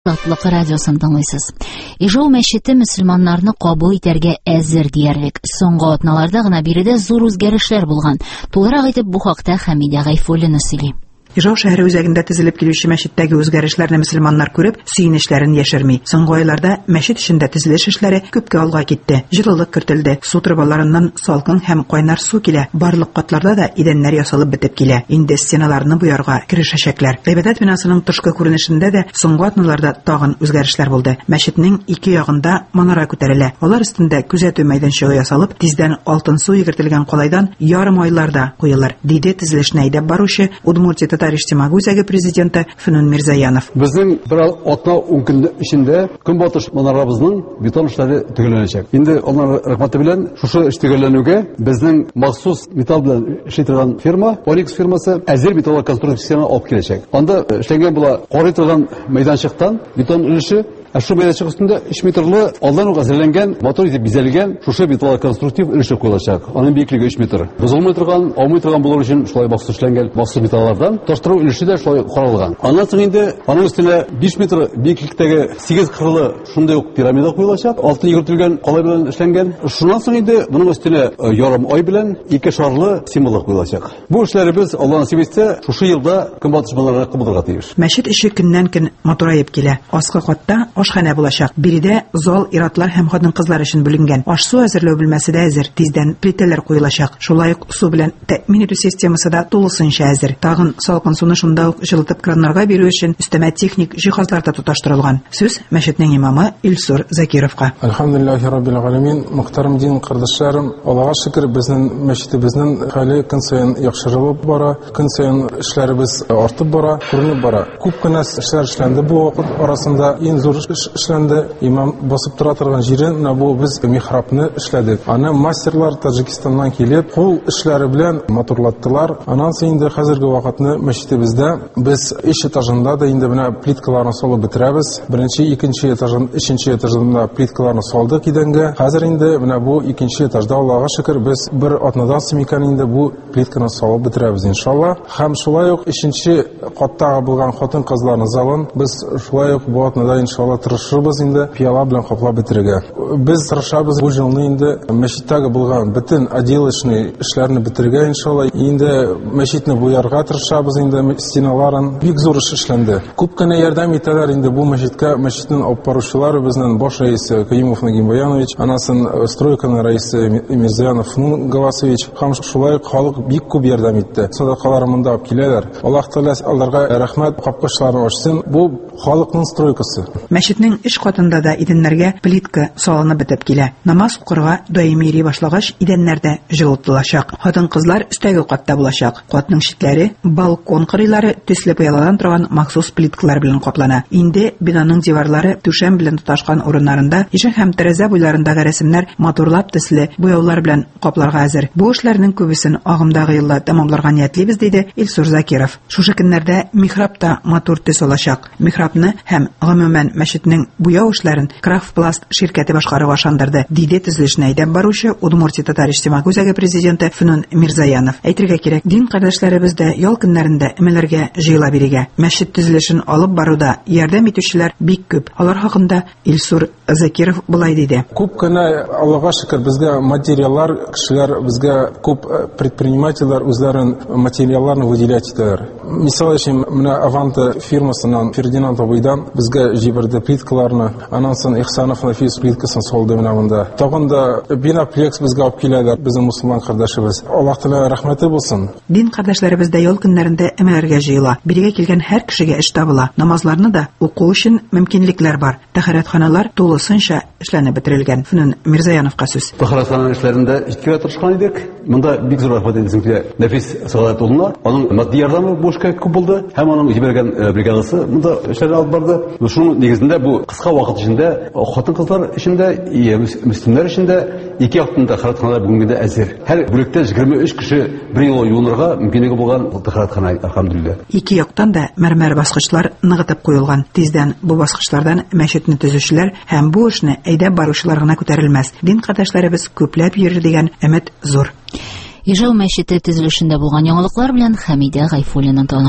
Азатлык радиосын тыңлыйсыз. Ижау мәчете мөселманнарны кабул итәргә әзер диярлек. Соңгы атналарда гына биредә зур үзгәрешләр булган. Тулырак итеп бу хакта Хәмидә Гайфуллина сөйли. Ижау шәһәре үзәгендә төзелеп килүче мәчеттәге үзгәрешләрне мөселманнар күреп, сөенечләрен яшерми. Соңгы айларда мәчет эчендә төзелеш эшләре күпкә алга китте. Җылылык кертелде. Су трубаларыннан салкын һәм кайнар су килә. Барлык катларда да идәннәр ясалып бетеп килә. Инде стеналарны буярга керешәчәкләр. Гыйбадәт бинасының тышкы күренешендә дә соңгы атналарда тагын үзгәрешләр булды. Мәчетнең ике ягында манара күтәрелә. Алар өстендә күзәтү мәйданчыгы ясалып, тиздән алтын су йөгертелгән калайдан ярым айларда куелыр, диде төзелешне әйдәп баручы Удмуртия Татар иҗтимагый үзәге президенты Фөнүн Мирзаянов. Безнең бер атна 10 көн эчендә көнбатыш манарабызның бетон эшләре төгәлләнәчәк. Инде алар рәхмәте белән шушы эш төгәлләнүгә безнең махсус металл белән эшли торган фирма, Onyx фирмасы әзер металл конструкцияны алып киләчәк. Анда эшләнгән була карый торган мәйданчыктан бетон өлеше Ашу мәйданчык өстендә 3 метрлы алдан ук әзерләнгән, мотор итеп бизәлгән шушы металл конструктив өлеше куелачак. Аның биеклеге 3 метр. Бозылмый торган, аумый торган булыр өчен шулай махсус эшләнгән махсус металлардан таштыру өлеше дә шулай каралган. Аннан соң инде аның өстенә 5 метр биеклектәге 8 кырлы шундый ук пирамида куелачак. Алтын йөгертелгән калай белән эшләнгән. Шуннан соң инде моның өстенә ярым ай белән 2 шарлы символ куелачак. Бу эшләребез Аллаһ насип итсә, шушы елда көнбатыш манараны кабулга тиеш. Мәчет эше көннән-көн матурайып килә. Аскы катта ашхана булачак. Биредә зал ир-атлар һәм хатын-кызлар өчен бүленгән. Аш-су әзерләү бүлмәсе дә әзер. Тиздән плитәләр куелачак. Шулай ук су белән тәэмин итү системасы да тулысынча әзер. Тагын салкын суны шунда ук җылытып краннарга бирү өчен өстәмә техник җиһазлар да тоташтырылган. Сүз мәчетнең имамы Илсур Закировка. Алхамдулиллахи раббил аламин. Мөхтәрәм дин кардәшләрем, Аллаһка шөкер, безнең мәчетебезнең хәле көн саен яхшырылып бара, көн саен эшләребез артып бара, күренеп бара. Күп кенә эшләр эшләнде бу вакыт арасында, иң зур эш эшләнде. Имам басып тора торган җире бу без михрабны эшләдек. Аны мастерлар Таҗикстаннан килеп, кул эшләре белән матурлаттылар. Аннан соң инде хәзерге вакытны мәчетебездә без иш этажында да инде менә плиткаларны салып бетерәбез. Беренче, икенче этажын, өченче этажында плиткаларны салдык идәнгә. Хәзер инде менә бу икенче этажда Аллаһка шөкер без бер атнадан соң икән инде бу плитканы салып бетерәбез иншалла. Һәм шулай ук өченче каттагы булган хатын-кызларны залын без шулай ук бу атнада иншалла тырышабыз инде пияла белән каплап бетергә. Без тырышабыз бу елны инде мәчеттәге булган бөтен отделочный эшләрне бетергә иншалла. Инде мәчетне буярга тырышабыз инде стеналарын бик зур эш эшләнде. Күп кенә ярдәм итәләр инде бу мәчеткә мәчетнең алып баручылары безнең баш рәисе Каюмов Нагим Баянович, анасын стройканың рәисе Мирзаянов Галасович, һәм шулай халык бик күп ярдәм итте. Садакалар монда алып киләләр. Аллаһ Тәгалә аларга рәхмәт, капкачларын ачсын. Бу халыкның стройкасы. Мәчетнең иш катында да идәннәргә плитка салынып бетеп килә. Намаз укырга даими йөри башлагач, идәннәрдә җылытылачак. Хатын-кызлар өстәге катта булачак. Катның читләре, балкон кырыйлары төсле пыяладан торган махсус плиткалар белән каплана. Инде бинаның диварлары түшәм белән тоташкан урыннарында ишек һәм тәрәзә буйларындагы рәсемнәр матурлап төсле буяулар белән капларга әзер. Бу эшләрнең күбесен агымдагы елда тәмамларга ниятлибез, диде Илсур Закиров. Шушы көннәрдә михрабта матур төс алачак. Михрабны һәм гомумән мәчетнең буяу эшләрен Крафтпласт ширкәте башкарып ашандырды, диде төзелешне әйдәп баручы Удмуртия Татар иҗтимагый үзәге президенты Фөнүн Мирзаянов. Әйтергә кирәк, дин кардәшләребез дә ял көннәрендә әмәләргә җыела бирегә. Мәчет төзелешен алып баруда ярдәм итүчеләр бик күп. Алар хакында Илсур Закиров булай диде. Күп кенә Аллаһка шөкер безгә материаллар, кешеләр безгә күп предпринимательләр үзләрен материалларны выделять итәләр. Мисал өчен, менә Аванта фирмасыннан Фердинанд абыйдан безгә җибәрде плиткаларны. Аннан соң Ихсанов Нафис плиткасын салды менә монда. Тагын да Бинаплекс безгә алып киләләр, безнең мусульман кардәшебез. Аллаһ Тәгалә рәхмәте булсын. Дин кардәшләребез дә ял көннәрендә әмәләргә җыела. Бирегә килгән һәр кешегә эш табыла. Намазларны да уку өчен мөмкинлекләр бар. Тәһарәтханалар тулысынча эшләнеп бетерелгән. Фөнүн Мирзаяновка сүз. Тәһарәтхана эшләрендә җиткә тырышкан идек. Монда бик зур рәхмәт әйтәм Нафис Сәгадәт улына. Аның матди ярдәме бушка күп булды. Һәм аның җибәргән бригадасы монда эшләр алып барды. Шуның нигезендә бу кыска вакыт эчендә хатын-кызлар эчендә, мөслимнәр эчендә ике яктында тәһарәтханалар бүгенгә әзер. Һәр бүлектә 23 кеше бер юлы юынырга мөмкинлеге булган тәһарәтхана, алхамдулилlah. Ике яктан да мәрмәр баскычлар ныгытып куелган. Тиздән бу баскычлардан мәчетне төзүчеләр һәм бу эшне әйдәп баручылар гына күтәрелмәс. Дин кардәшләребез күпләп йөрер дигән өмет зур. Ижау мәчете төзелешендә булган яңалыклар белән Хәмидә Гайфуллина